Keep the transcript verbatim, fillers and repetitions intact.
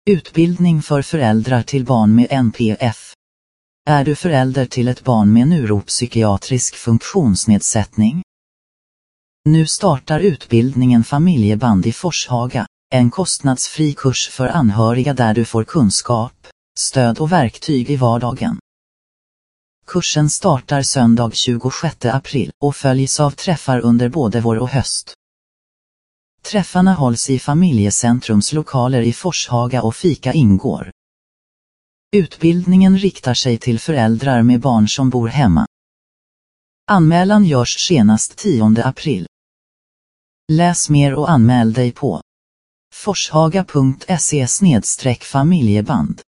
Utbildning för föräldrar till barn med N P F. Är du förälder till ett barn med neuropsykiatrisk funktionsnedsättning? Nu startar utbildningen Familjeband i Forshaga, en kostnadsfri kurs för anhöriga där du får kunskap, stöd och verktyg i vardagen. Kursen startar söndag tjugosjätte april och följs av träffar under både vår och höst. Träffarna hålls i Familjecentrums lokaler i Forshaga och fika ingår. Utbildningen riktar sig till föräldrar med barn som bor hemma. Anmälan görs senast tionde april. Läs mer och anmäl dig på forshaga punkt se slash familjeband.